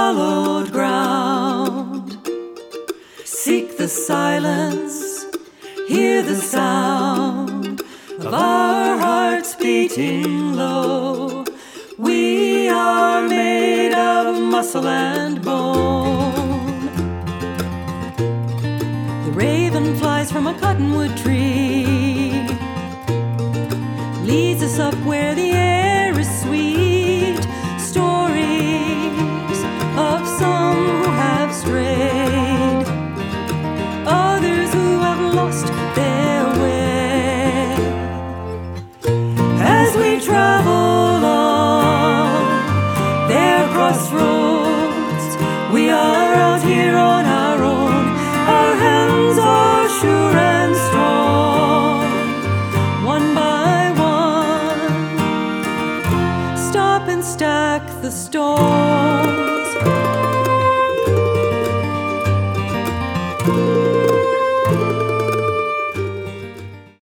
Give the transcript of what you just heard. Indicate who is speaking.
Speaker 1: hallowed ground. Seek the silence, hear the sound of our hearts beating low. We are made of muscle and bone. The raven flies from a cottonwood tree, leads us up where the air is sweet. Stories of some who have strayed, others who have lost their way. As we travel on their crossroads, we are out here on our own. Our hands are sure and strong. One by one, stop and stack the stones.